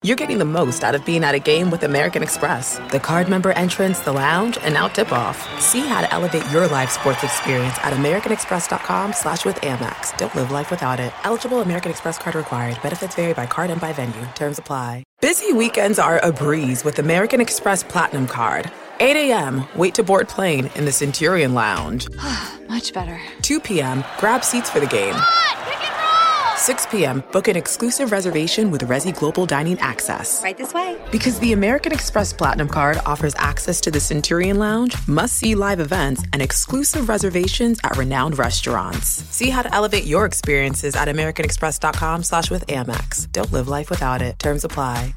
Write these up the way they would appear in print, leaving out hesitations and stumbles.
You're getting the most out of being at a game with American Express. The card member entrance, the lounge, and now tip-off. See how to elevate your live sports experience at americanexpress.com/withAmex. Don't live life without it. Eligible American Express card required. Benefits vary by card and by venue. Terms apply. Busy weekends are a breeze with American Express Platinum Card. 8 a.m., wait to board plane in the Centurion Lounge. Much better. 2 p.m., grab seats for the game. 6 p.m., book an exclusive reservation with Resi Global Dining Access. Right this way. Because the American Express Platinum Card offers access to the Centurion Lounge, must-see live events, and exclusive reservations at renowned restaurants. See how to elevate your experiences at americanexpress.com/withAmex. Don't live life without it. Terms apply.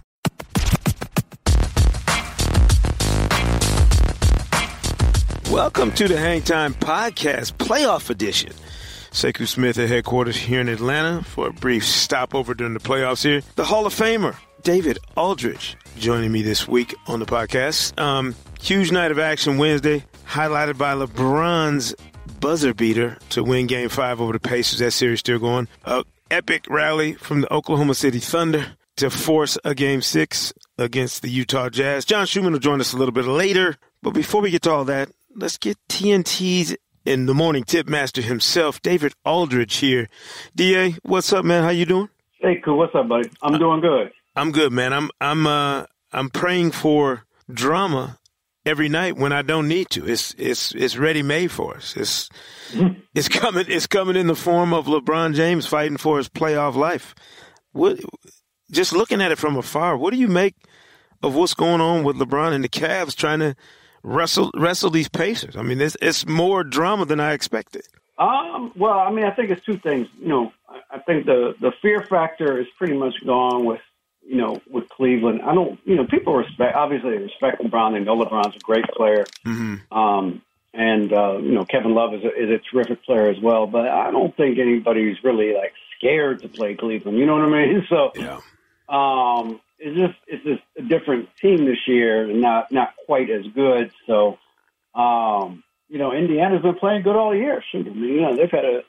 Welcome to the Hang Time Podcast Playoff Edition. Sekou Smith at headquarters here in Atlanta for a brief stopover during the playoffs here. The Hall of Famer, David Aldridge, joining me this week on the podcast. Huge night of action Wednesday, highlighted by LeBron's buzzer beater to win Game 5 over the Pacers. That series still going. An epic rally from the Oklahoma City Thunder to force a Game 6 against the Utah Jazz. John Schumann will join us a little bit later. But before we get to all that, let's get TNT's in the morning tip master himself, David Aldridge here. DA, what's up, man? How you doing? Hey, cool. What's up, buddy? I'm doing good. I'm good, man. I'm praying for drama every night when I don't need to. It's ready made for us. It's coming in the form of LeBron James fighting for his playoff life. Just looking at it from afar, what do you make of what's going on with LeBron and the Cavs trying to wrestle these Pacers? I mean, it's more drama than I expected. Well, I mean, I think it's two things. I think the fear factor is pretty much gone with Cleveland. I don't, people obviously respect LeBron. They know LeBron's a great player. Mm-hmm. Kevin Love is a terrific player as well. But I don't think anybody's really scared to play Cleveland. You know what I mean? So, yeah. It's just a different team this year and not quite as good. So, Indiana's been playing good all year. I mean, they've had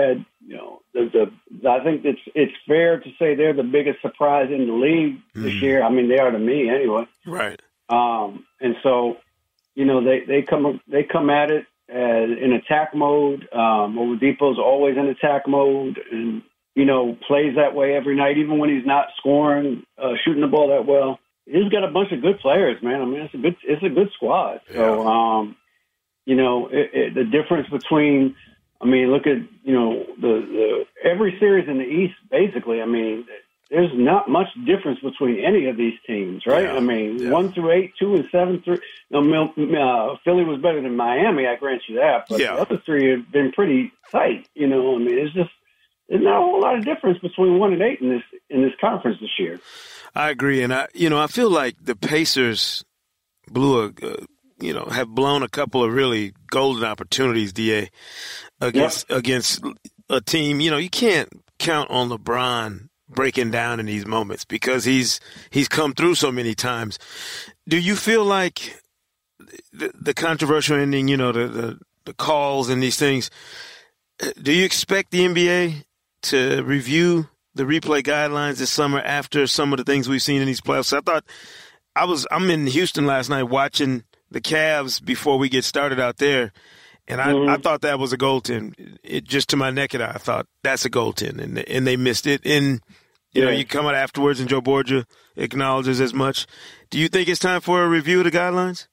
I think it's fair to say they're the biggest surprise in the league this year. I mean, they are to me anyway. Right. And so, they come at it in attack mode. Oladipo's always in attack mode and, plays that way every night, even when he's not scoring, shooting the ball that well. He's got a bunch of good players, man. I mean, it's a good squad. So, the difference between, look at, the every series in the East, basically, there's not much difference between any of these teams, right? Yeah. 1 through 8, 2 and 7 through. Philly was better than Miami, I grant you that, but the other three have been pretty tight. There's not a whole lot of difference between 1 and 8 in this conference this year. I agree, and I feel like the Pacers have blown a couple of really golden opportunities, DA, against a team. You can't count on LeBron breaking down in these moments because he's come through so many times. Do you feel like the controversial ending, the calls and these things, do you expect the NBA to review the replay guidelines this summer after some of the things we've seen in these playoffs? So I'm in Houston last night watching the Cavs before we get started out there, and I thought that was a goaltend. It just to my naked eye, I thought that's a goaltend, and they missed it. And you come out afterwards, and Joe Borgia acknowledges as much. Do you think it's time for a review of the guidelines?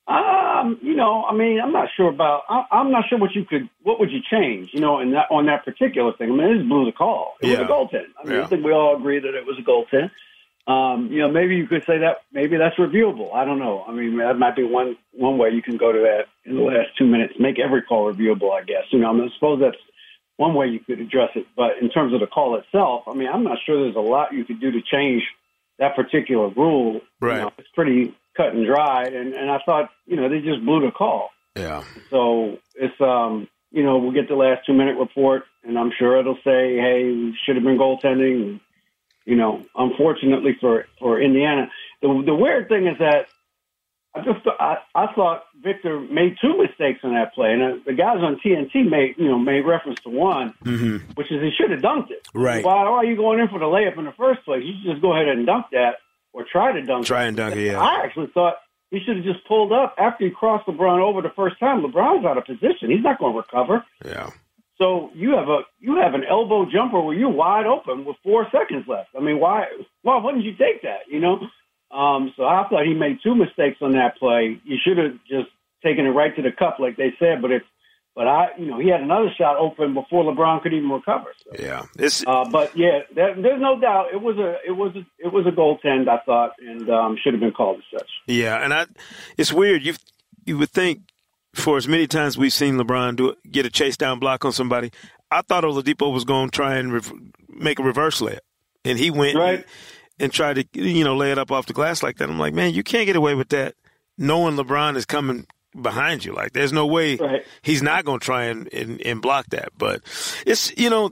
I'm not sure about. I'm not sure what would you change? On that particular thing. It just blew the call. It was a goaltend. I think we all agree that it was a goaltend. Maybe you could say that maybe that's reviewable. I don't know. That might be one way you can go to that in the last 2 minutes. Make every call reviewable, I guess. I suppose that's one way you could address it. But in terms of the call itself, I'm not sure there's a lot you could do to change that particular rule. Right. It's pretty cut and dried, and I thought, they just blew the call. Yeah. So it's, we'll get the last 2 minute report, and I'm sure it'll say, hey, we should have been goaltending. Unfortunately for Indiana, the weird thing is that I thought Victor made 2 mistakes on that play, and the guys on TNT made reference to one, which is he should have dunked it. Right. Why are you going in for the layup in the first place? You should just go ahead and dunk that. or try to dunk. Try and dunk it, yeah. I actually thought he should have just pulled up after he crossed LeBron over the first time. LeBron's out of position. He's not going to recover. Yeah. So you have an elbow jumper where you're wide open with 4 seconds left. I mean, why wouldn't you take that, you know? So I thought he made 2 mistakes on that play. You should have just taken it right to the cup like they said, but he had another shot open before LeBron could even recover. So. Yeah. But yeah, there's no doubt it was a goaltend, I thought, and should have been called as such. Yeah, and it's weird. You would think for as many times we've seen LeBron get a chase down block on somebody, I thought Oladipo was going to try and make a reverse layup, and he went right. and tried to lay it up off the glass like that. I'm like, man, you can't get away with that, knowing LeBron is coming behind you. Like, there's no way he's not going to try and block that. But it's,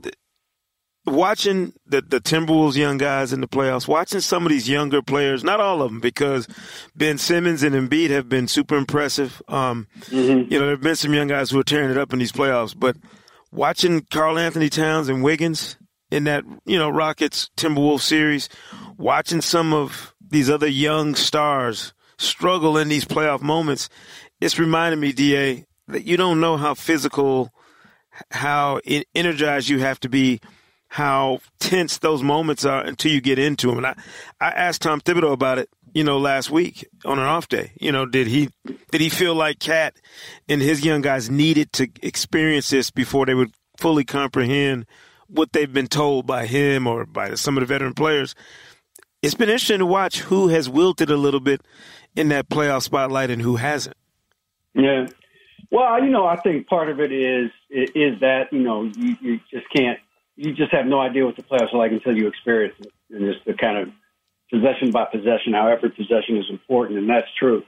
watching the Timberwolves young guys in the playoffs, watching some of these younger players, not all of them, because Ben Simmons and Embiid have been super impressive. There have been some young guys who are tearing it up in these playoffs, but watching Karl Anthony Towns and Wiggins in that, Rockets Timberwolves series, watching some of these other young stars struggle in these playoff moments, it's reminded me, DA, that you don't know how physical, how energized you have to be, how tense those moments are until you get into them. And I asked Tom Thibodeau about it, last week on an off day. Did he feel like Cat and his young guys needed to experience this before they would fully comprehend what they've been told by him or by some of the veteran players? It's been interesting to watch who has wilted a little bit in that playoff spotlight and who hasn't. Yeah. Well, I think part of it is that, you just can't. You just have no idea what the playoffs are like until you experience it. And just the kind of possession by possession, how every possession is important, and that's true.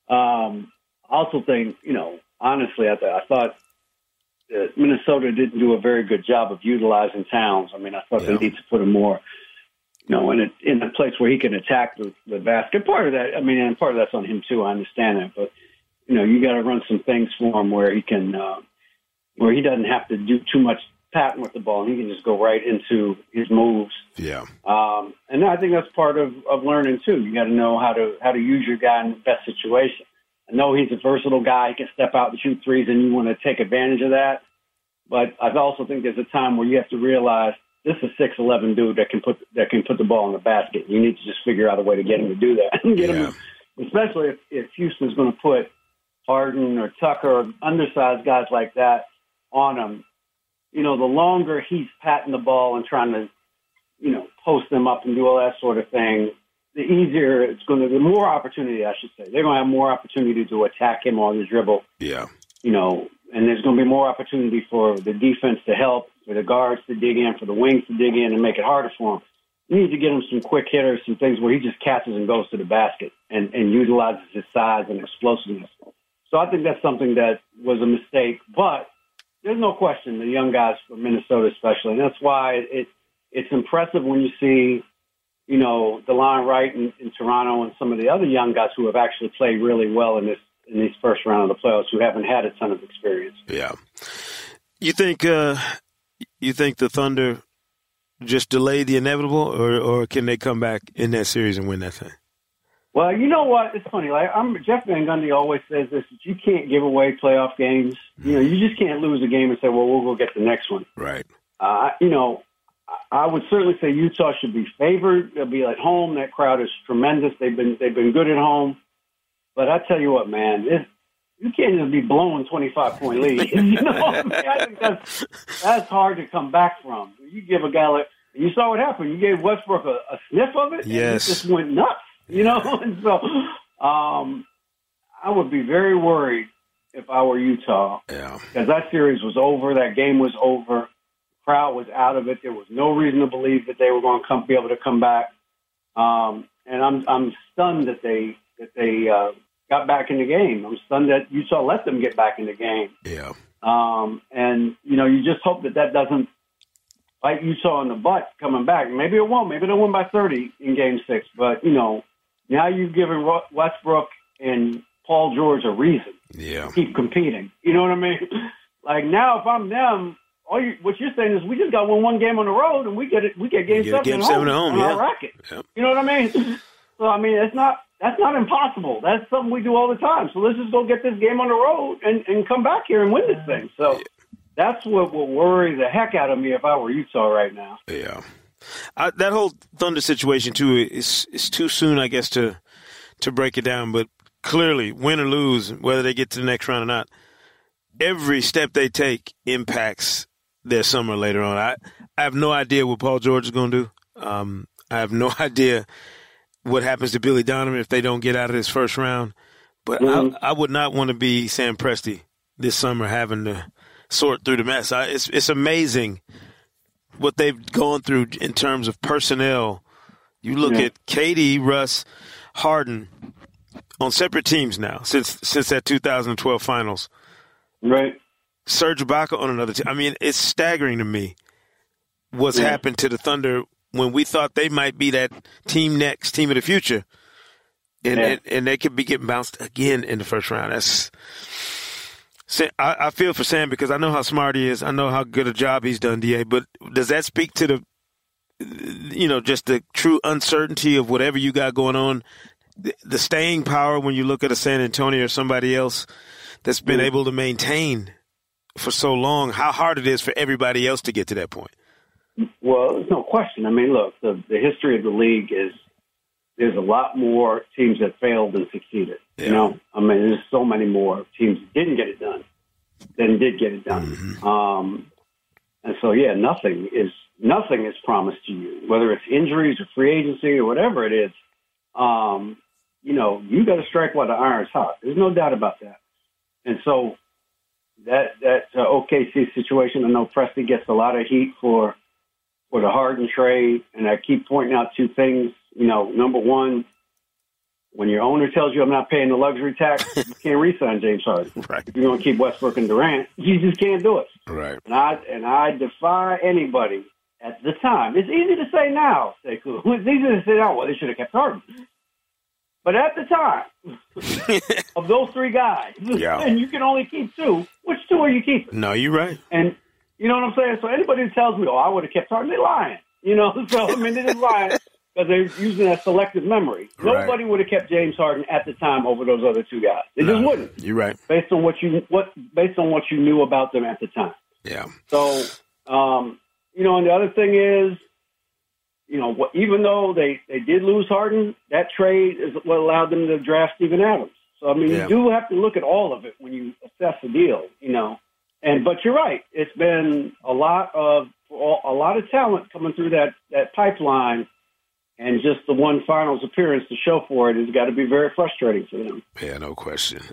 I also think, honestly, I thought Minnesota didn't do a very good job of utilizing Towns. I mean, I thought they need to put him more, in a place where he can attack the basket. Part of that, and part of that's on him too. I understand that, but you got to run some things for him where he can, where he doesn't have to do too much patting with the ball, and he can just go right into his moves. Yeah. And I think that's part of learning too. You got to know how to use your guy in the best situation. I know he's a versatile guy. He can step out and shoot threes, and you want to take advantage of that. But I also think there's a time where you have to realize this is a 6'11" dude that can put the ball in the basket. You need to just figure out a way to get him to do that. Him, especially if Houston's going to put Harden or Tucker or undersized guys like that on him. The longer he's patting the ball and trying to, post them up and do all that sort of thing, the easier it's going to be. More opportunity, I should say. They're going to have more opportunity to attack him on the dribble. Yeah. And there's going to be more opportunity for the defense to help, for the guards to dig in, for the wings to dig in and make it harder for him. You need to get him some quick hitters, some things where he just catches and goes to the basket and utilizes his size and explosiveness. So I think that's something that was a mistake, but there's no question the young guys from Minnesota especially, and that's why it's impressive when you see, DeLon Wright in Toronto and some of the other young guys who have actually played really well in these first round of the playoffs who haven't had a ton of experience. Yeah. You think the Thunder just delayed the inevitable, or can they come back in that series and win that thing? Well, you know what? It's funny. Jeff Van Gundy always says this, that you can't give away playoff games. You just can't lose a game and say, well, we'll go get the next one. Right. I would certainly say Utah should be favored. They'll be at home. That crowd is tremendous. They've been good at home. But I tell you what, man, you can't just be blowing 25-point lead. I think that's hard to come back from. You give a guy like – you saw what happened. You gave Westbrook a sniff of it, yes, and it just went nuts. And so I would be very worried if I were Utah. Yeah. Because that series was over. That game was over. The crowd was out of it. There was no reason to believe that they were going to be able to come back. And I'm stunned that they got back in the game. I'm stunned that Utah let them get back in the game. Yeah. And, you just hope that doesn't bite Utah in the butt coming back. Maybe it won't. Maybe they'll win by 30 in Game 6. But, now you've given Westbrook and Paul George a reason to keep competing. You know what I mean? Like, now if I'm them, what you're saying is we just got one game on the road and we get Game 7 at home on our racket. Yep. You know what I mean? So, I mean, that's not impossible. That's something we do all the time. So let's just go get this game on the road and come back here and win this thing. So that's what will worry the heck out of me if I were Utah right now. Yeah. That whole Thunder situation, too, is too soon, I guess, to break it down. But clearly, win or lose, whether they get to the next round or not, every step they take impacts their summer later on. I have no idea what Paul George is going to do. I have no idea what happens to Billy Donovan if they don't get out of this first round. But I would not want to be Sam Presti this summer having to sort through the mess. It's amazing what they've gone through in terms of personnel. You look at KD, Russ, Harden on separate teams now since that 2012 finals. Right. Serge Ibaka on another team. I mean, it's staggering to me what's happened to the Thunder when we thought they might be that team of the future. And they could be getting bounced again in the first round. I feel for Sam because I know how smart he is. I know how good a job he's done, DA. But does that speak to just the true uncertainty of whatever you got going on, the staying power when you look at a San Antonio or somebody else that's been able to maintain for so long, how hard it is for everybody else to get to that point? Well, there's no question. I mean, look, the history of the league is there's a lot more teams that failed than succeeded. Yeah. You know, I mean, there's so many more teams that didn't get it done than did get it done. Mm-hmm. And so, nothing is promised to you, whether it's injuries or free agency or whatever it is. You got to strike while the iron's hot. There's no doubt about that. And so that OKC situation, I know Presti gets a lot of heat for the Harden trade, and I keep pointing out two things. Number one, when your owner tells you I'm not paying the luxury tax, you can't re-sign James Harden. Right. If you're going to keep Westbrook and Durant, you just can't do it. Right. And I defy anybody at the time. It's easy to say now, Sekou. It's easy to say now, well, they should have kept Harden. But at the time of those three guys, and you can only keep two, which two are you keeping? No, you're right. And you know what I'm saying? So anybody who tells me, I would have kept Harden, they're lying. So I mean, they're just lying because they're using that selective memory. Right. Nobody would have kept James Harden at the time over those other two guys. They just wouldn't. You're right. Based on what you knew about them at the time. Yeah. So, and the other thing is, even though they did lose Harden, that trade is what allowed them to draft Steven Adams. So, I mean, you do have to look at all of it when you assess the deal, But you're right. It's been a lot of talent coming through that pipeline, and just the one finals appearance to show for it has got to be very frustrating for them. Yeah, no question.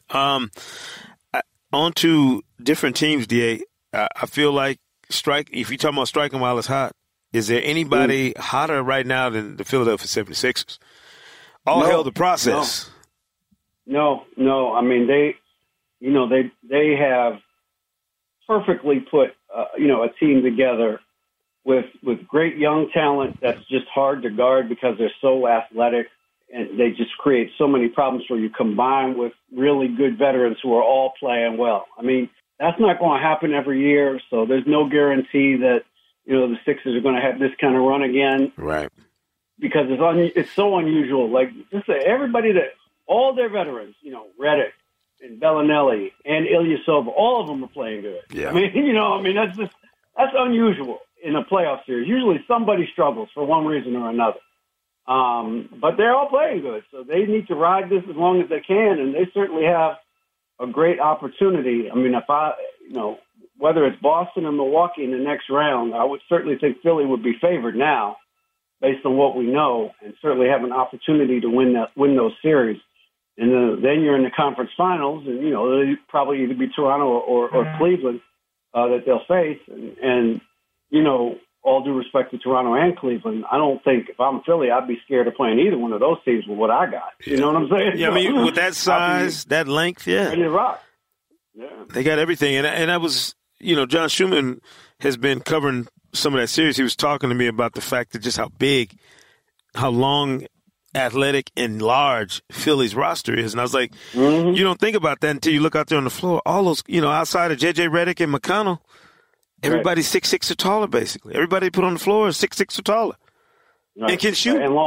On to different teams, DA. I feel like if you're talking about striking while it's hot, is there anybody hotter right now than the Philadelphia 76ers? Hell the process. No. I mean, they have perfectly put, a team together with great young talent that's just hard to guard because they're so athletic, and they just create so many problems for you, combined with really good veterans who are all playing well. I mean, that's not going to happen every year, so there's no guarantee that the Sixers are going to have this kind of run again. Right. Because it's so unusual. Like, just say all their veterans, Redick and Bellinelli and Ilyasova, all of them are playing good. Yeah. I mean, that's unusual in a playoff series. Usually somebody struggles for one reason or another. But they're all playing good, so they need to ride this as long as they can, and they certainly have a great opportunity. I mean, whether it's Boston or Milwaukee in the next round, I would certainly think Philly would be favored now based on what we know, and certainly have an opportunity to win those series. And then you're in the conference finals, and, they'll probably either be Toronto or Cleveland that they'll face. And, all due respect to Toronto and Cleveland, I don't think if I'm Philly, I'd be scared of playing either one of those teams with what I got. You know what I'm saying? Yeah, I mean, with that size, that length, ready to rock. Yeah. They got everything. And I was, John Schumann has been covering some of that series. He was talking to me about the fact that just how long, athletic, and large Philly's roster is. And I was like, you don't think about that until you look out there on the floor. All those, outside of J.J. Redick and McConnell, everybody's 6'6" or taller, basically. Everybody put on the floor is 6'6" or taller. Right. And can shoot. And long.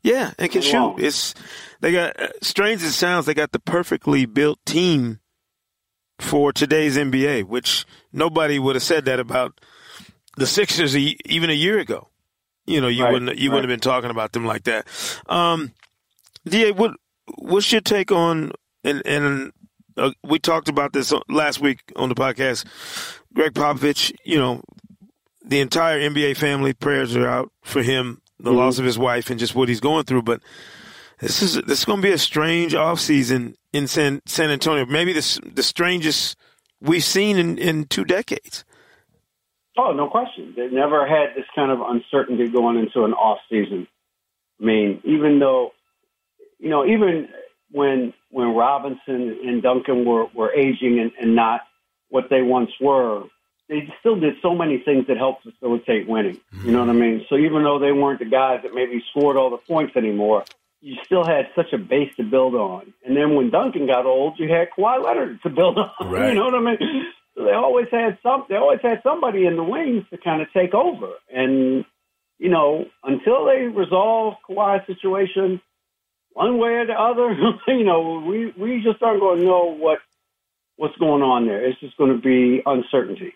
Yeah, and can shoot. They got, strange as it sounds, they got the perfectly built team for today's NBA, which nobody would have said that about the Sixers even a year ago. You know, you wouldn't have been talking about them like that. DA, what's your take on, and we talked about this last week on the podcast, Greg Popovich, you know, the entire NBA family, prayers are out for him, the loss of his wife and just what he's going through. But this is going to be a strange offseason in San Antonio, maybe the strangest we've seen in 2 decades. Oh, no question. They never had this kind of uncertainty going into an off season. I mean, even though, you know, even when Robinson and Duncan were aging and not what they once were, they still did so many things that helped facilitate winning. You know what I mean? So even though they weren't the guys that maybe scored all the points anymore, you still had such a base to build on. And then when Duncan got old, you had Kawhi Leonard to build on. Right. You know what I mean? So they always had somebody in the wings to kind of take over. And, you know, until they resolve Kawhi's situation one way or the other, you know, we just aren't going to know what's going on there. It's just going to be uncertainty.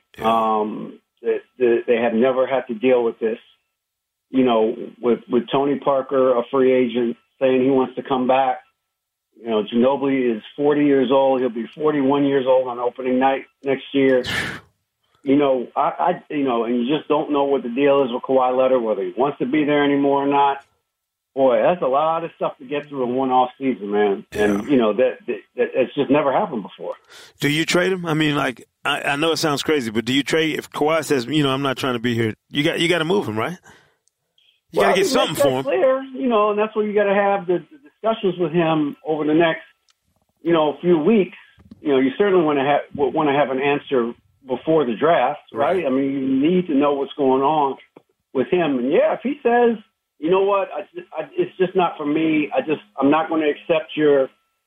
They have never had to deal with this. You know, with Tony Parker, a free agent, saying he wants to come back. You know, Ginobili is 40 years old. He'll be 41 years old on opening night next year. You know, and you just don't know what the deal is with Kawhi Leonard, whether he wants to be there anymore or not. Boy, that's a lot of stuff to get through in one off season, man. And you know that it's just never happened before. Do you trade him? I mean, like I know it sounds crazy, but do you trade if Kawhi says, you know, I'm not trying to be here? You got to move him, right? You got to get something for him. Clear, you know, and that's where you got to have the discussions with him over the next, you know, few weeks. You know, you certainly want to have an answer before the draft, right? I mean, you need to know what's going on with him. And yeah, if he says, you know what, it's just not for me. I'm not going to accept your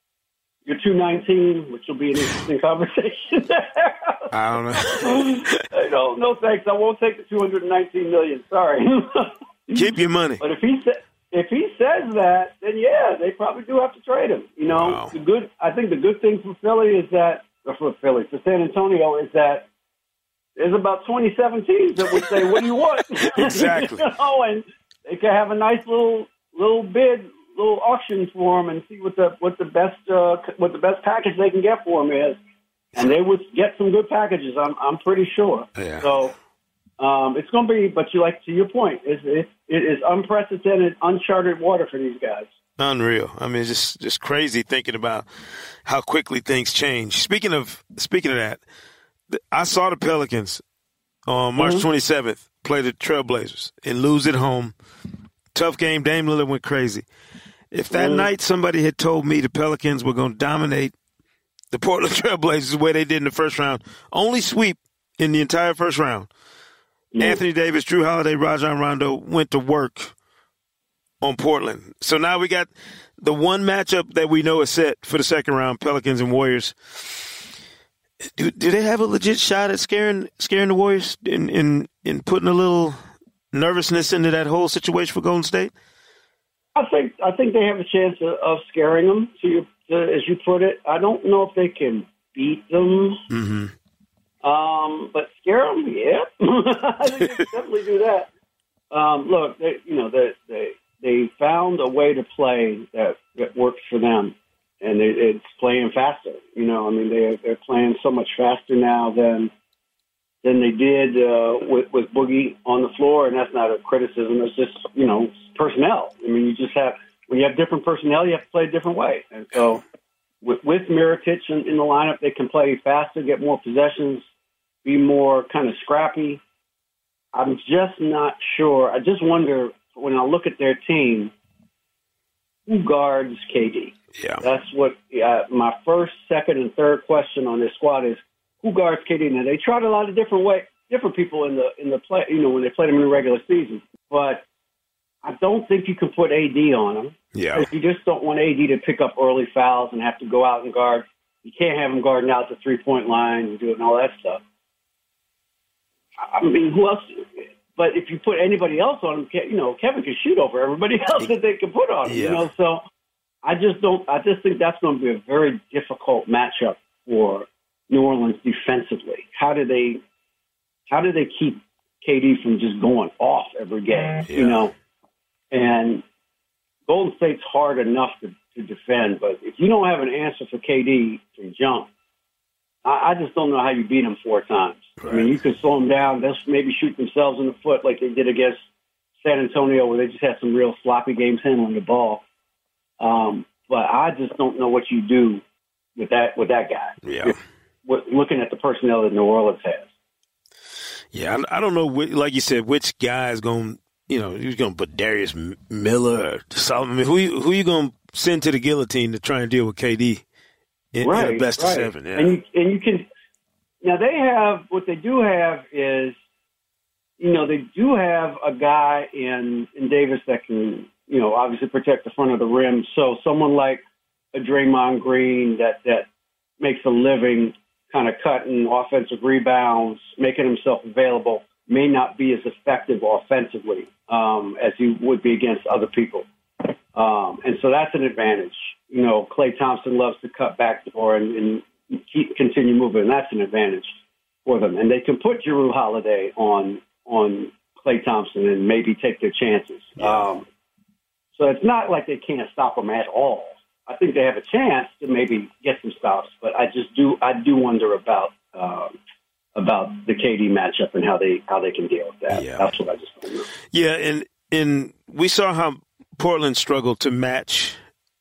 219, which will be an interesting conversation. I don't know. No thanks. I won't take the $219 million. Sorry. Keep your money. But if he says that, then yeah, they probably do have to trade him. You know, I think the good thing for San Antonio is that there's about 27 teams that would say, "What do you want?" Exactly. You know, and they could have a nice little bid, little auction for him, and see what the best package they can get for him is, and they would get some good packages. I'm pretty sure. Yeah. So. It's going to be, but to your point, it is unprecedented, uncharted water for these guys. Unreal. I mean, it's just crazy thinking about how quickly things change. Speaking of that, I saw the Pelicans on March 27th play the Trailblazers and lose at home. Tough game. Dame Lillard went crazy. If that night somebody had told me the Pelicans were going to dominate the Portland Trailblazers the way they did in the first round, only sweep in the entire first round, Anthony Davis, Drew Holiday, Rajon Rondo went to work on Portland. So now we got the one matchup that we know is set for the second round, Pelicans and Warriors. Do they have a legit shot at scaring the Warriors in putting a little nervousness into that whole situation for Golden State? I think they have a chance of scaring them, as you put it. I don't know if they can beat them. Mm-hmm. But scare them, yeah. I think they can definitely do that. Look, they found a way to play that works for them, and it's playing faster. You know, I mean, they're playing so much faster now than they did with Boogie on the floor, and that's not a criticism. It's just, you know, personnel. I mean, when you have different personnel, you have to play a different way, and so with Mirotic in the lineup, they can play faster, get more possessions, be more kind of scrappy. I'm just not sure. I just wonder, when I look at their team, who guards KD? Yeah. That's what my first, second, and third question on this squad is, who guards KD? Now, they tried a lot of different people in the play, you know, when they played them in the regular season. But I don't think you can put AD on them. Yeah. You just don't want AD to pick up early fouls and have to go out and guard. You can't have him guarding out the 3-point line and doing all that stuff. I mean, who else? But if you put anybody else on him, Kevin can shoot over everybody else that they can put on him. So I just think that's going to be a very difficult matchup for New Orleans defensively. How do they keep KD from just going off every game? And Golden State's hard enough to defend, but if you don't have an answer for KD from jump, I just don't know how you beat them 4 times. Right. I mean, you could slow them down. They'll maybe shoot themselves in the foot like they did against San Antonio, where they just had some real sloppy games handling the ball. But I just don't know what you do with that guy. Yeah. Looking at the personnel that New Orleans has. Yeah, I don't know, like you said, which guy is going to, you're going to put Darius Miller or Solomon. Who you going to send to the guillotine to try and deal with KD in a best of 7? Yeah. And you can now they have what they do have is, they do have a guy in Davis that can, obviously protect the front of the rim. So someone like a Draymond Green that makes a living kind of cutting offensive rebounds, making himself available, may not be as effective offensively as he would be against other people. And so that's an advantage. Klay Thompson loves to cut backdoor and continue moving, and that's an advantage for them. And they can put Jrue Holiday on Klay Thompson and maybe take their chances. So it's not like they can't stop him at all. I think they have a chance to maybe get some stops, but I do wonder about the KD matchup and how they can deal with that. Yeah. That's what I just don't know. Yeah, and we saw how Portland struggled to match,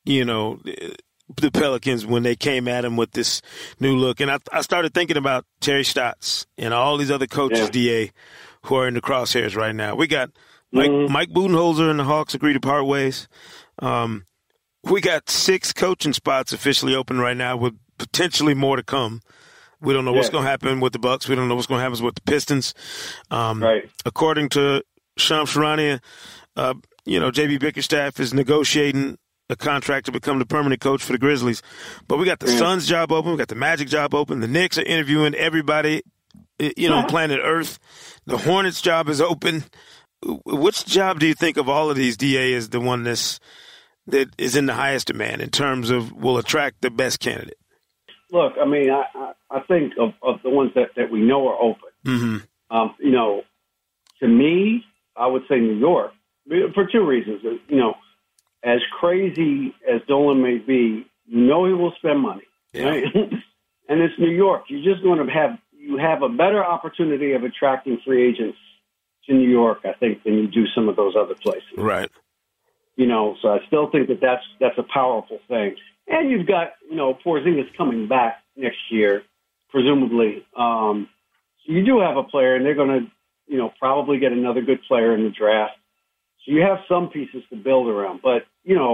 the Pelicans when they came at him with this new look. And I started thinking about Terry Stotts and all these other coaches, DA, who are in the crosshairs right now. We got Mike Budenholzer and the Hawks agree to part ways. We got 6 coaching spots officially open right now with potentially more to come. We don't know what's going to happen with the Bucks. We don't know what's going to happen with the Pistons. According to Shams Charania, J.B. Bickerstaff is negotiating a contract to become the permanent coach for the Grizzlies. But we got the Suns job open. We got the Magic job open. The Knicks are interviewing everybody, on planet Earth. The Hornets job is open. Which job do you think of all of these, DA, is the one that is in the highest demand in terms of will attract the best candidate? Look, I mean, I think of the ones that we know are open. Mm-hmm. To me, I would say New York for 2 reasons. As crazy as Dolan may be, he will spend money, right? And it's New York. You're just going to have a better opportunity of attracting free agents to New York, I think, than you do some of those other places. Right. So I still think that's a powerful thing. And you've got, Porzingis coming back next year, presumably. So you do have a player, and they're going to, probably get another good player in the draft. So you have some pieces to build around. But,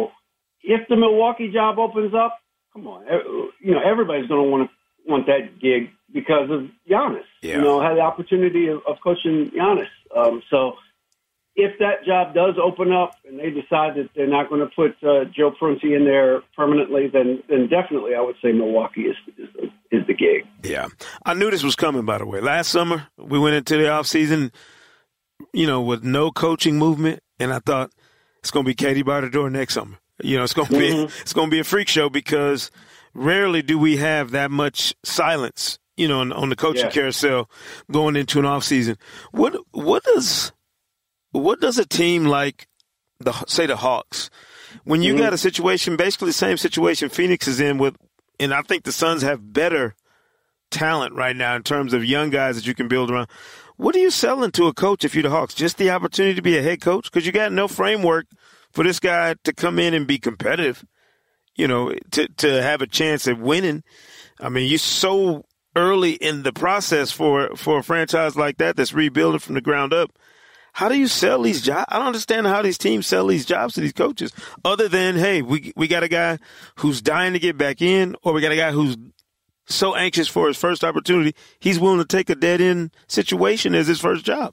if the Milwaukee job opens up, come on, everybody's going to want that gig because of Giannis. Had the opportunity of coaching Giannis. So if that job does open up and they decide that they're not going to put Joe Prunty in there permanently, then definitely I would say Milwaukee is the gig. Yeah. I knew this was coming, by the way. Last summer, we went into the offseason, with no coaching movement, and I thought it's going to be Katie by the door next summer. It's going to be a freak show because rarely do we have that much silence, on the coaching carousel going into an offseason. What does a team like the Hawks, when you got a situation, basically the same situation Phoenix is in with, and I think the Suns have better talent right now in terms of young guys that you can build around. What are you selling to a coach if you're the Hawks? Just the opportunity to be a head coach? Because you got no framework for this guy to come in and be competitive, to have a chance at winning. I mean, you're so early in the process for a franchise like that that's rebuilding from the ground up. How do you sell these jobs? I don't understand how these teams sell these jobs to these coaches other than, hey, we got a guy who's dying to get back in, or we got a guy who's so anxious for his first opportunity, he's willing to take a dead-end situation as his first job.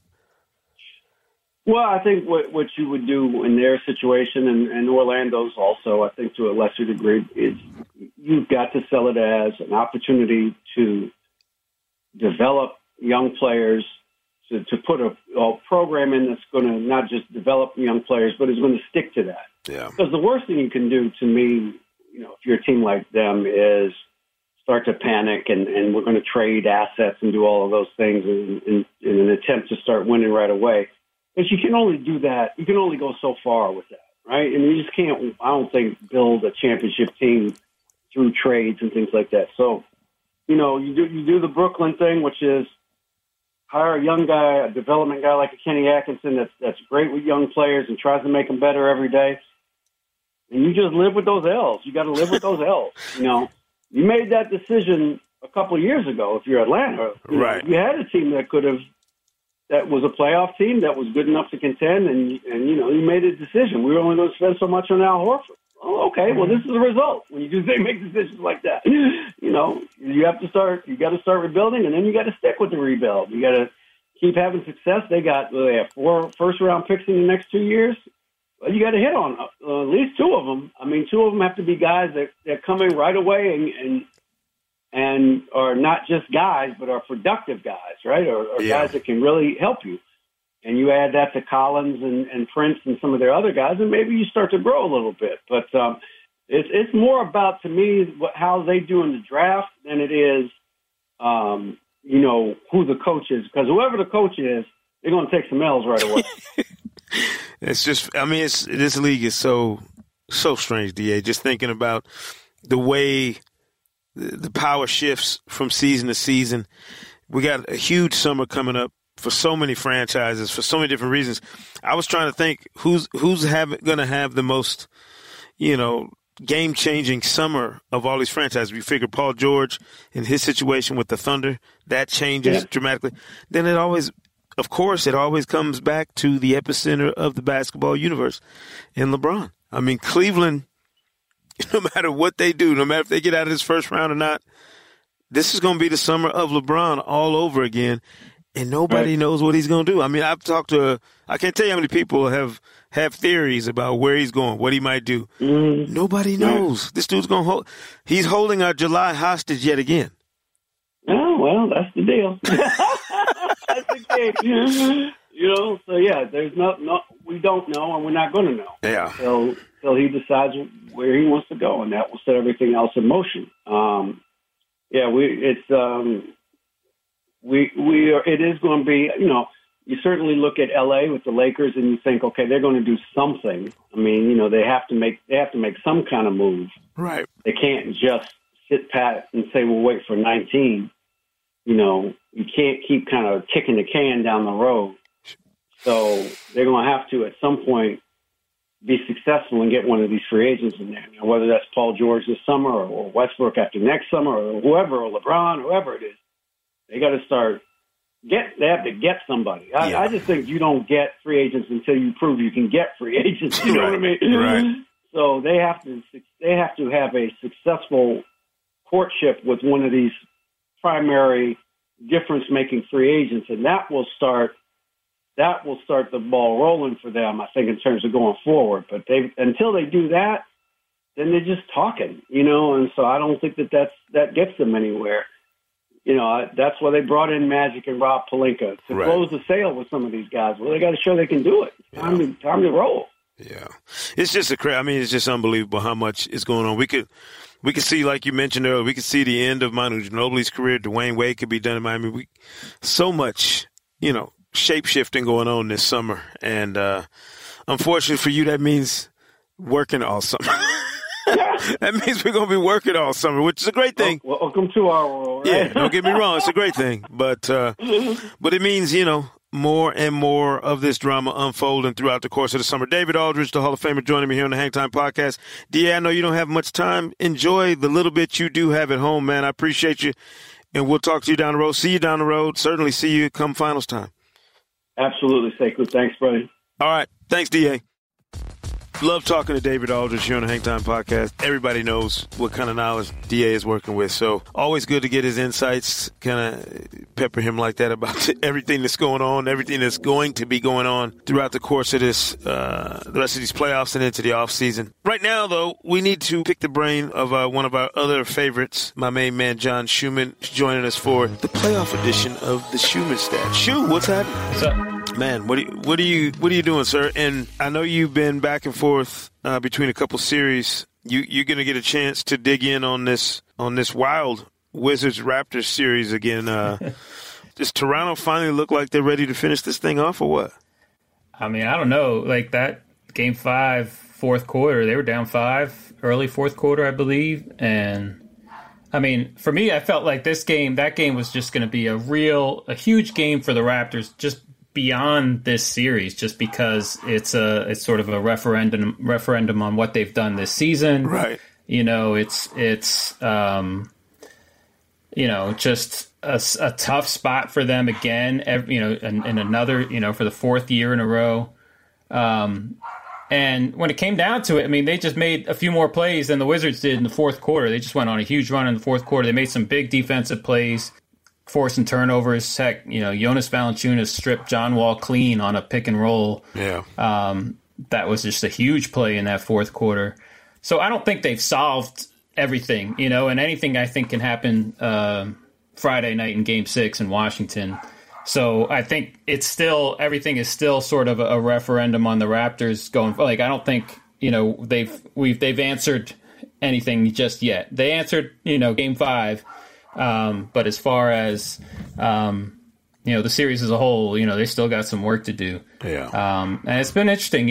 Well, I think what you would do in their situation, and Orlando's also, I think to a lesser degree, is you've got to sell it as an opportunity to develop young players to put a program in that's going to not just develop young players, but is going to stick to that. Yeah. Because the worst thing you can do, to me, if you're a team like them, is start to panic and we're going to trade assets and do all of those things in an attempt to start winning right away. But you can only do that. You can only go so far with that, right? And you just can't, I don't think, build a championship team through trades and things like that. So, you do the Brooklyn thing, which is hire a young guy, a development guy like a Kenny Atkinson that's great with young players and tries to make them better every day. And you just live with those L's. You got to live with those L's. You made that decision a couple of years ago. If you're Atlanta, right? You had a team that was a playoff team that was good enough to contend, and you made a decision. We were only going to spend so much on Al Horford. Oh, okay. Well, this is the result when you make decisions like that. You have to start. You got to start rebuilding, and then you got to stick with the rebuild. You got to keep having success. They have 4 first-round picks in the next 2 years. Well, you got to hit on at least 2 of them. I mean, 2 of them have to be guys that come in right away and are not just guys, but are productive guys, right? Or guys that can really help you. And you add that to Collins and Prince and some of their other guys, and maybe you start to grow a little bit. But it's more about, to me, how they do in the draft than it is, who the coach is. Because whoever the coach is, they're going to take some L's right away. It's just, this league is so strange, DA. Just thinking about the way the power shifts from season to season. We got a huge summer coming up for so many franchises, for so many different reasons. I was trying to think who's going to have the most, game-changing summer of all these franchises. We figure Paul George and his situation with the Thunder, that changes dramatically. Then it always comes back to the epicenter of the basketball universe in LeBron. I mean, Cleveland, no matter what they do, no matter if they get out of this first round or not, this is going to be the summer of LeBron all over again. And nobody knows what he's going to do. I mean, I can't tell you how many people have theories about where he's going, what he might do. Mm-hmm. Nobody knows. This dude's he's holding our July hostage yet again. Oh, well, that's the deal. That's the case. So there's we don't know, and we're not going to know. Yeah. Till he decides where he wants to go, and that will set everything else in motion. It is going to be, you certainly look at LA with the Lakers and you think, okay, they're going to do something. I mean, they have to make some kind of move. Right. They can't just sit pat and say, we'll wait for 19. You can't keep kind of kicking the can down the road. So they're going to have to, at some point, be successful and get one of these free agents in there. Whether that's Paul George this summer or Westbrook after next summer or whoever, or LeBron, whoever it is. They got to start they have to get somebody. I just think you don't get free agents until you prove you can get free agents. You know what I mean? Right. So they have to have a successful courtship with one of these primary difference-making free agents, and that will start the ball rolling for them, I think, in terms of going forward. But until they do that, then they're just talking, and so I don't think that gets them anywhere. That's why they brought in Magic and Rob Pelinka to close the sale with some of these guys. Well, they got to show they can do it. It's time to roll. Yeah. It's just it's just unbelievable how much is going on. We could see, like you mentioned earlier, we could see the end of Manu Ginobili's career. Dwayne Wade could be done in Miami. So much, shape-shifting going on this summer. And unfortunately for you, that means working all summer. That means we're going to be working all summer, which is a great thing. Welcome to our world, right? Yeah, don't get me wrong. It's a great thing. But it means, more and more of this drama unfolding throughout the course of the summer. David Aldridge, the Hall of Famer, joining me here on the Hang Time Podcast. I know you don't have much time. Enjoy the little bit you do have at home, man. I appreciate you. And we'll talk to you down the road. See you down the road. Certainly see you come finals time. Absolutely, Sekou. Thanks, buddy. All right. Thanks, D.A. Love talking to David Aldridge here on the Hang Time Podcast. Everybody knows what kind of knowledge DA is working with, so always good to get his insights, kind of pepper him like that about everything that's going on, everything that's going to be going on throughout the course of this, the rest of these playoffs and into the offseason. Right now, though, we need to pick the brain of one of our other favorites, my main man, John Schuhmann, joining us for the playoff edition of the Schuhmann Stat. Schu, what's happening? What's up? Man, what are you doing, sir? And I know you've been back and forth between a couple series. You're going to get a chance to dig in on this wild Wizards Raptors series again. Does Toronto finally look like they're ready to finish this thing off, or what? I mean, I don't know. Like that Game 5, fourth quarter, they were down 5 early fourth quarter, I believe, and. I mean, for me, I felt like that game was just going to be a huge game for the Raptors, just beyond this series, just because it's sort of a referendum on what they've done this season. Right. You know, it's just a tough spot for them again. In another, for the fourth year in a row. And when it came down to it, I mean, they just made a few more plays than the Wizards did in the fourth quarter. They just went on a huge run in the fourth quarter. They made some big defensive plays, forcing turnovers. Heck, Jonas Valanciunas stripped John Wall clean on a pick and roll. Yeah. That was just a huge play in that fourth quarter. So I don't think they've solved everything, and anything I think can happen Friday night in Game 6 in Washington. So I think everything is still sort of a referendum on the Raptors going. Like I don't think they've answered anything just yet. They answered Game 5, but as far as the series as a whole, they still got some work to do. Yeah. And it's been interesting.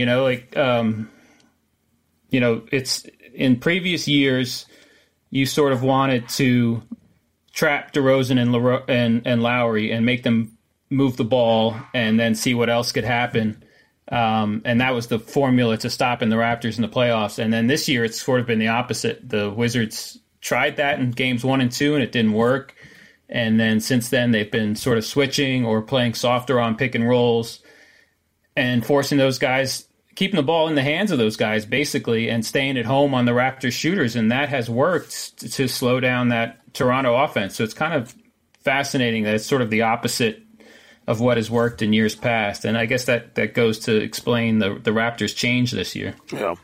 It's in previous years you sort of wanted to trap DeRozan and Lowry and make them move the ball and then see what else could happen. And that was the formula to stopping the Raptors in the playoffs. And then this year it's sort of been the opposite. The Wizards tried that in games 1 and 2 and it didn't work. And then since then they've been sort of switching or playing softer on pick and rolls and forcing those guys, keeping the ball in the hands of those guys basically, and staying at home on the Raptors shooters. And that has worked to slow down that Toronto offense. So it's kind of fascinating that it's sort of the opposite of what has worked in years past. And I guess that goes to explain the Raptors' change this year. Yeah.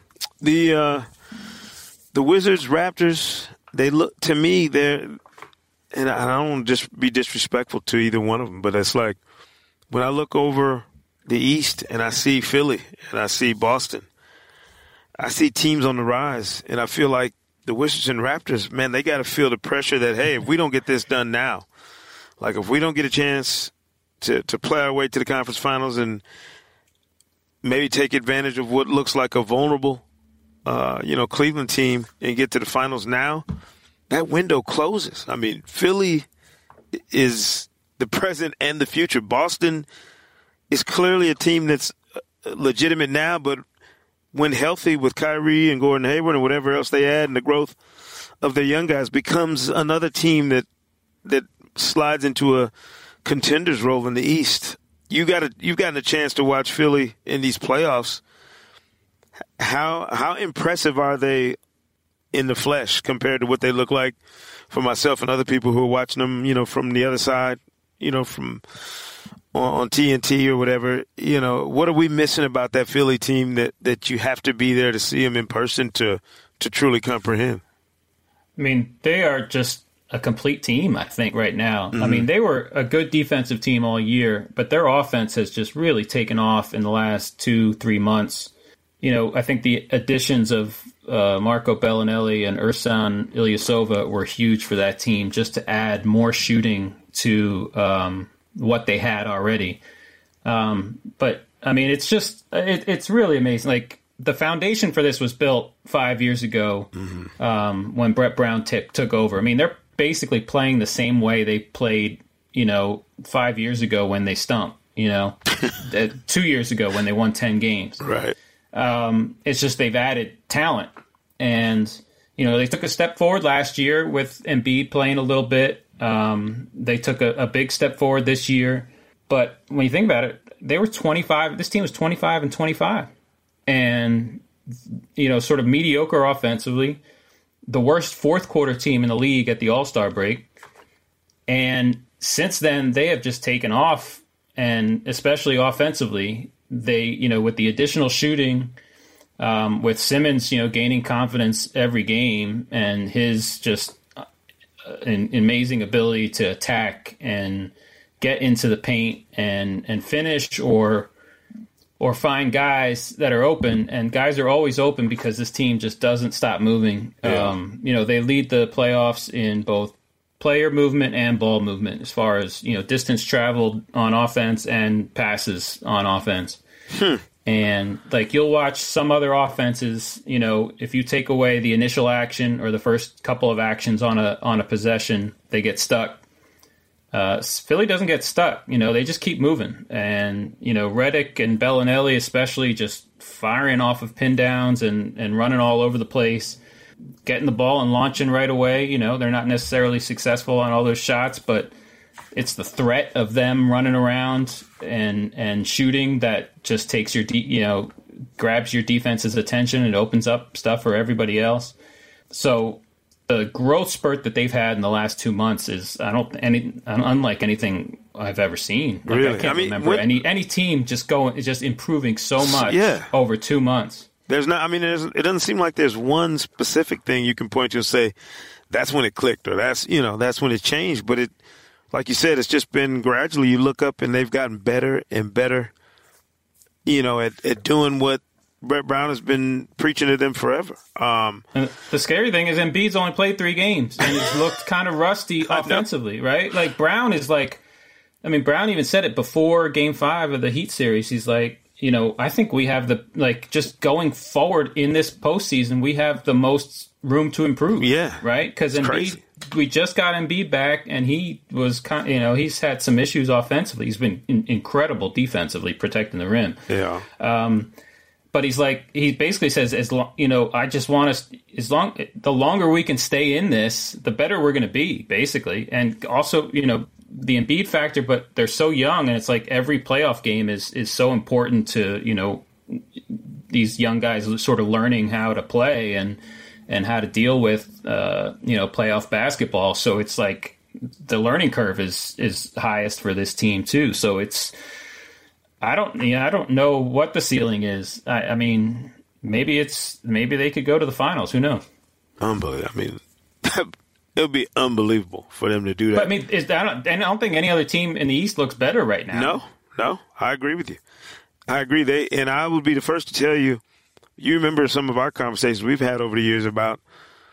The Wizards, Raptors, they look, to me, and I don't want to just be disrespectful to either one of them, but it's like when I look over the East and I see Philly and I see Boston, I see teams on the rise, and I feel like the Wizards and Raptors, man, they got to feel the pressure that, hey, if we don't get this done now, like if we don't get a chance to play our way to the conference finals and maybe take advantage of what looks like a vulnerable, Cleveland team and get to the finals now, that window closes. I mean, Philly is the present and the future. Boston is clearly a team that's legitimate now, but when healthy with Kyrie and Gordon Hayward and whatever else they add and the growth of their young guys, becomes another team that slides into a contender's role in the East. You've gotten a chance to watch Philly in these playoffs. How impressive are they in the flesh compared to what they look like for myself and other people who are watching them, from the other side, from on TNT or whatever? What are we missing about that Philly team that you have to be there to see them in person to truly comprehend? I mean, they are just a complete team, I think, right now. Mm-hmm. I mean, they were a good defensive team all year, but their offense has just really taken off in the last 2-3 months. I think the additions of Marco Bellinelli and Ersan Ilyasova were huge for that team, just to add more shooting to what they had already. But, I mean, it's really amazing. Like, the foundation for this was built 5 years ago when Brett Brown took over. I mean, they're basically playing the same way they played, 5 years ago when they stumped, 2 years ago when they won 10 games. Right. It's just they've added talent. And, they took a step forward last year with Embiid playing a little bit. They took a big step forward this year. But when you think about it, they were 25. This team was 25-25. And, sort of mediocre offensively, the worst fourth quarter team in the league at the All-Star break. And since then, they have just taken off, and especially offensively, they, with the additional shooting, with Simmons, gaining confidence every game, and his just an amazing ability to attack and get into the paint and finish or find guys that are open, and guys are always open because this team just doesn't stop moving. Yeah. They lead the playoffs in both player movement and ball movement as far as, distance traveled on offense and passes on offense. And like, you'll watch some other offenses, if you take away the initial action or the first couple of actions on a possession, they get stuck. Philly doesn't get stuck. They just keep moving. And, Redick and Bellinelli especially just firing off of pin downs and running all over the place, getting the ball and launching right away. They're not necessarily successful on all those shots, but it's the threat of them running around and shooting that just takes grabs your defense's attention and opens up stuff for everybody else. So the growth spurt that they've had in the last 2 months is unlike anything I've ever seen. Like, really? I can't remember any team just improving so much over 2 months. There's not. It doesn't seem like there's one specific thing you can point to and say that's when it clicked or that's when it changed. But it, like you said, it's just been gradually. You look up and they've gotten better and better. At doing what Brett Brown has been preaching to them forever. And the scary thing is Embiid's only played 3 games and he's looked kind of rusty offensively, right? Like Brown is Brown even said it before Game 5 of the Heat series. He's like, I think we have just going forward in this postseason, we have the most room to improve. Yeah. Right? Because Embiid, we just got Embiid back, and he was he's had some issues offensively. He's been incredible defensively protecting the rim. Yeah. But he basically says, I just want us, the longer we can stay in this, the better we're going to be, basically. And also, the Embiid factor, but they're so young, and it's like every playoff game is so important to, these young guys sort of learning how to play and how to deal with, playoff basketball. So it's like the learning curve is highest for this team too. So it's, I don't know what the ceiling is. Maybe they could go to the finals. Who knows? Unbelievable. It would be unbelievable for them to do that. But I don't think any other team in the East looks better right now. No, I agree with you. I agree. And I would be the first to tell you. You remember some of our conversations we've had over the years about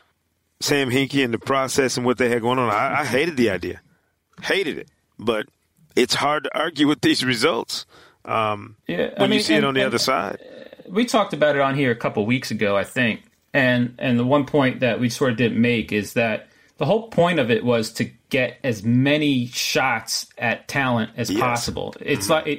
Sam Hinkie and the process and what they had going on. I hated the idea, hated it, but it's hard to argue with these results. When you see it on the other side. We talked about it on here a couple weeks ago, I think, and the one point that we sort of didn't make is that the whole point of it was to get as many shots at talent as possible. It's like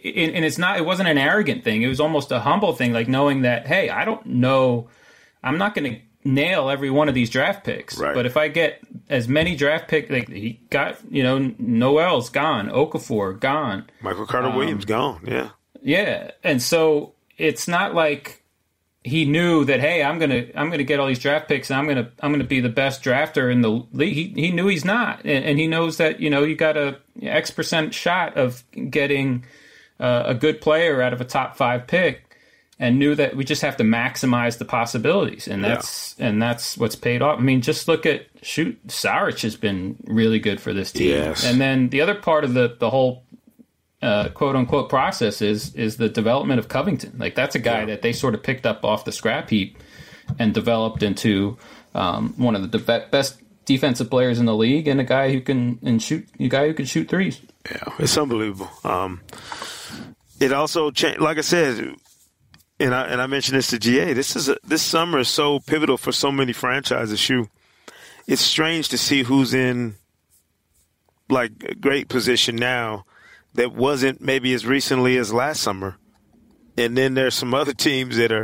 it wasn't an arrogant thing. It was almost a humble thing, like knowing that, hey, I don't know, I'm not going to nail every one of these draft picks. Right. But if I get as many draft picks, like he got, Noel's gone, Okafor gone, Michael Carter Williams gone. Yeah. Yeah. And so it's not like he knew that, hey, I'm gonna get all these draft picks and I'm gonna be the best drafter in the league. He knew he's not, and he knows that you got a X% shot of getting a good player out of a top 5 pick, and knew that we just have to maximize the possibilities, and that's what's paid off. Just look at Saric has been really good for this team, and then the other part of the whole quote unquote process is the development of Covington. Like, that's a guy that they sort of picked up off the scrap heap and developed into one of the best defensive players in the league, and a guy who can shoot threes. Yeah, it's unbelievable. It also changed, like I said, and I mentioned this to GA. This summer is so pivotal for so many franchises. It's strange to see who's in like a great position now that wasn't maybe as recently as last summer. And then there's some other teams that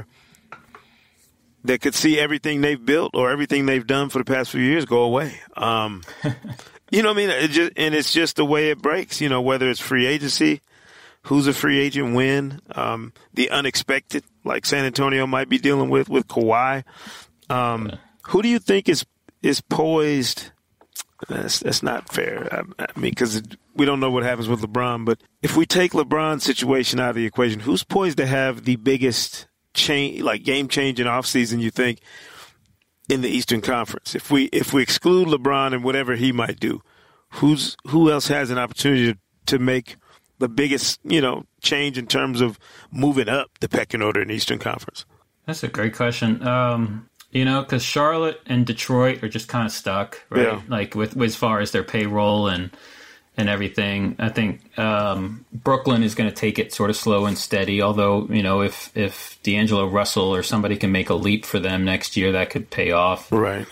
could see everything they've built or everything they've done for the past few years go away. You know what I mean? It's just the way it breaks, whether it's free agency, who's a free agent when, the unexpected, like San Antonio might be dealing with Kawhi. Who do you think is poised? That's not fair. I mean, because we don't know what happens with LeBron. But if we take LeBron's situation out of the equation, who's poised to have the biggest change, like game-changing offseason, you think, in the Eastern Conference? If we exclude LeBron and whatever he might do, who else has an opportunity to make the biggest, change in terms of moving up the pecking order in the Eastern Conference? That's a great question. Because Charlotte and Detroit are just kind of stuck, right? Yeah. Like with as far as their payroll and everything. I think Brooklyn is going to take it sort of slow and steady. Although, if D'Angelo Russell or somebody can make a leap for them next year, that could pay off. Right.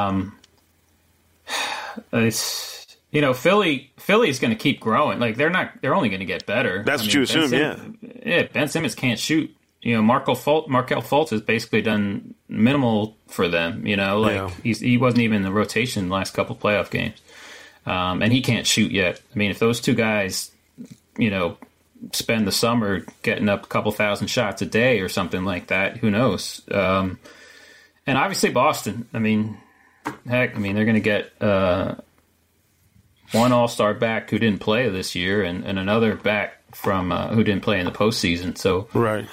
Philly's going to keep growing. Like they're only going to get better. That's what you assume, yeah. Yeah, Ben Simmons can't shoot. Markelle Fultz has basically done minimal for them. He wasn't even in the rotation the last couple playoff games, and he can't shoot yet. I mean, if those two guys, spend the summer getting up a couple thousand shots a day or something like that, who knows? And obviously Boston. I mean, they're going to get one All-Star back who didn't play this year, and another back from who didn't play in the postseason. So right.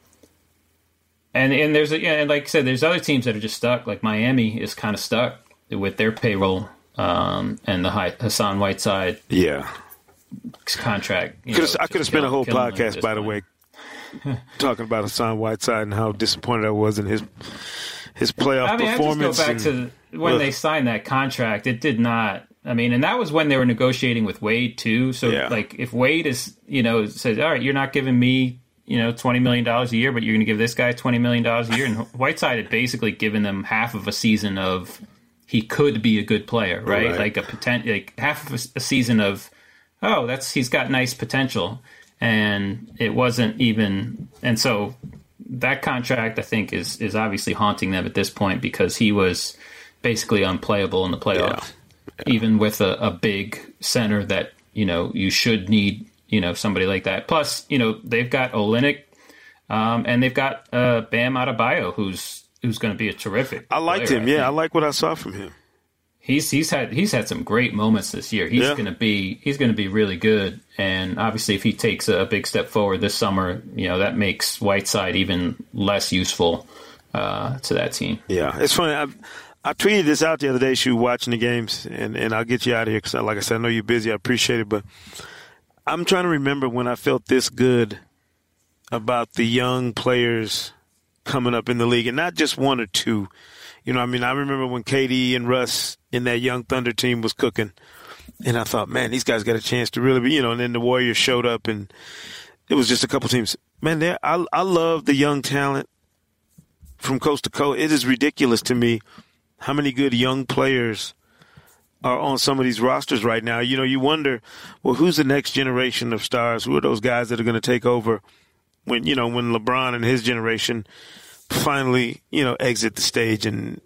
And there's and like I said, there's other teams that are just stuck. Like Miami is kind of stuck with their payroll and the Hassan Whiteside contract. I could have spent a whole podcast, by the way, talking about Hassan Whiteside and how disappointed I was in his playoff performance. I just go back to when they signed that contract. It did not. I mean, and that was when they were negotiating with Wade too. So like if Wade is says, all right, you're not giving me $20 million a year, but you're going to give this guy $20 million a year. And Whiteside had basically given them half of a season of he could be a good player, right? Like half of a season of, he's got nice potential. And it wasn't even, and so that contract I think is obviously haunting them at this point because he was basically unplayable in the playoffs, even with a big center that, you should need, somebody like that. Plus, they've got Olynyk, and they've got Bam Adebayo, who's going to be a terrific. I liked him. I like what I saw from him. He's had some great moments this year. He's going to be really good. And obviously, if he takes a big step forward this summer, that makes Whiteside even less useful to that team. Yeah, it's funny. I tweeted this out the other day, Shu, watching the games, and I'll get you out of here because, like I said, I know you're busy. I appreciate it, but I'm trying to remember when I felt this good about the young players coming up in the league, and not just one or two. I remember when KD and Russ in that young Thunder team was cooking, and I thought, man, these guys got a chance to really be, and then the Warriors showed up, and it was just a couple teams. Man, I love the young talent from coast to coast. It is ridiculous to me how many good young players are on some of these rosters right now. You wonder, well, who's the next generation of stars? Who are those guys that are going to take over when LeBron and his generation finally, exit the stage and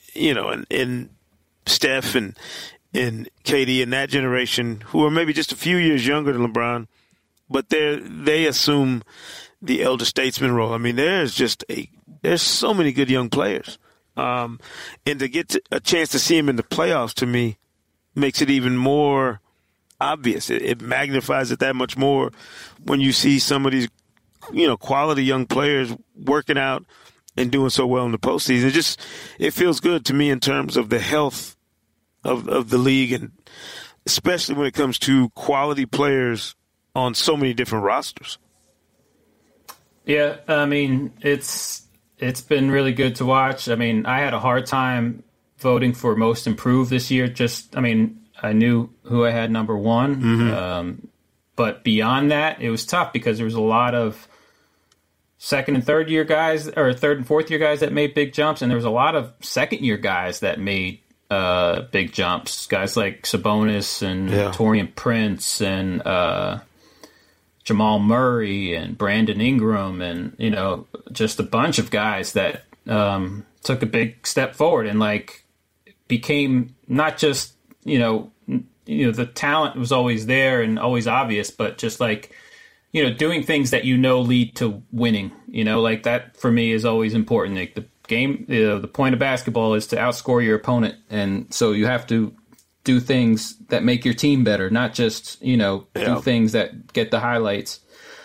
Steph and KD and that generation who are maybe just a few years younger than LeBron, but they assume the elder statesman role. I mean, there's so many good young players. And to get a chance to see him in the playoffs, to me, makes it even more obvious. It magnifies it that much more when you see some of these, quality young players working out and doing so well in the postseason. It feels good to me in terms of the health of the league, and especially when it comes to quality players on so many different rosters. Yeah, I mean, it's been really good to watch. I mean, I had a hard time voting for most improved this year. I knew who I had number one. But beyond that, it was tough because there was a lot of second and third year guys, or third and fourth year guys that made big jumps. And there was a lot of second year guys that made big jumps. Guys like Sabonis and Taurean Prince and Jamal Murray and Brandon Ingram and, just a bunch of guys that took a big step forward and became not just, the talent was always there and always obvious, but just doing things that lead to winning. Like that for me is always important. Like the game, the point of basketball is to outscore your opponent, and so you have to do things that make your team better, not just do things that get the highlights.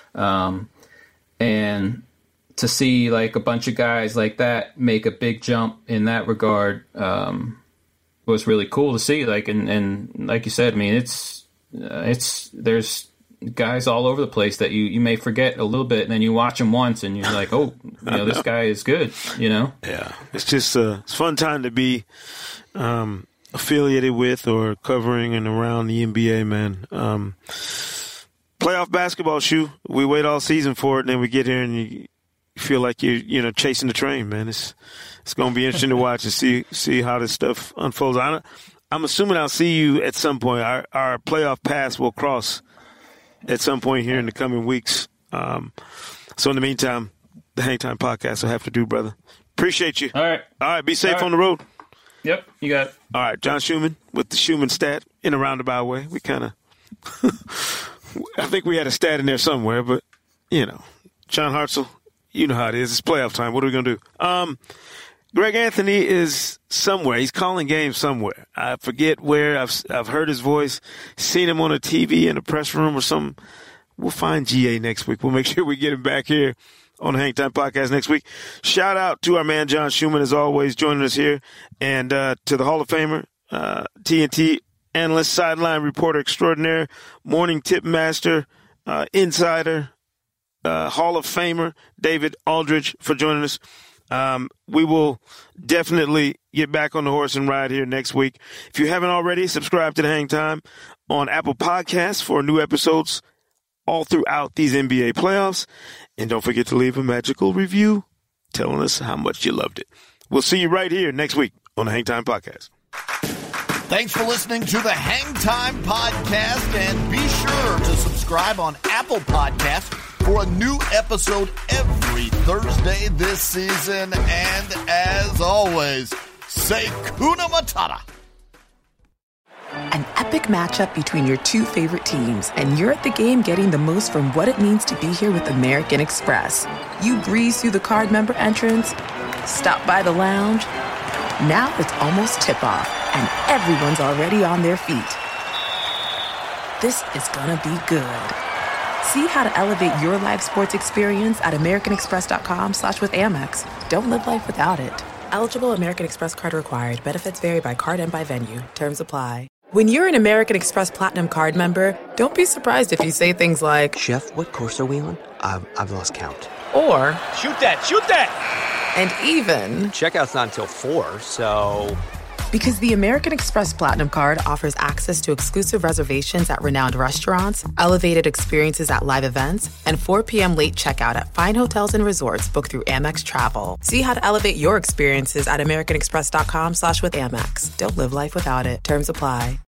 And to see like a bunch of guys like that make a big jump in that regard was really cool to see. Like and like you said, I mean, it's there's guys all over the place that you may forget a little bit, and then you watch them once and you're like, oh, this guy is good. Yeah, it's just it's a fun time to be affiliated with or covering and around the NBA, man. Playoff basketball, Shu. We wait all season for it, and then we get here and you feel like you're chasing the train, man. It's going to be interesting to watch and see how this stuff unfolds. I'm assuming I'll see you at some point. Our playoff paths will cross at some point here in the coming weeks. So in the meantime, the Hang Time Podcast will have to do, brother. Appreciate you. All right. Be safe on the road. Yep, you got it. All right, John Schumann with the Schumann stat in a roundabout way. We kind of I think we had a stat in there somewhere, but, John Hartzell, you know how it is. It's playoff time. What are we going to do? Greg Anthony is somewhere. He's calling games somewhere. I forget where. I've heard his voice, seen him on a TV in a press room or something. We'll find GA next week. We'll make sure we get him back here on the Hang Time Podcast next week. Shout out to our man John Schumann, as always, joining us here, and to the Hall of Famer, TNT analyst, sideline reporter extraordinaire, morning tip master, insider, Hall of Famer, David Aldridge, for joining us. We will definitely get back on the horse and ride here next week. If you haven't already, subscribe to the Hang Time on Apple Podcasts for new episodes all throughout these NBA playoffs. And don't forget to leave a magical review telling us how much you loved it. We'll see you right here next week on the Hang Time Podcast. Thanks for listening to the Hang Time Podcast, and be sure to subscribe on Apple Podcasts for a new episode every Thursday this season. And as always, say Kuna Matata. An epic matchup between your two favorite teams, and you're at the game getting the most from what it means to be here with American Express. You breeze through the card member entrance, stop by the lounge. Now it's almost tip-off, and everyone's already on their feet. This is gonna be good. See how to elevate your live sports experience at americanexpress.com/withAmex. Don't live life without it. Eligible American Express card required. Benefits vary by card and by venue. Terms apply. When you're an American Express Platinum card member, don't be surprised if you say things like, "Chef, what course are we on? I've lost count." Or, Shoot that! And even, Checkout's not until 4, so... Because the American Express Platinum Card offers access to exclusive reservations at renowned restaurants, elevated experiences at live events, and 4 p.m. late checkout at fine hotels and resorts booked through Amex Travel. See how to elevate your experiences at americanexpress.com/withAmex. Don't live life without it. Terms apply.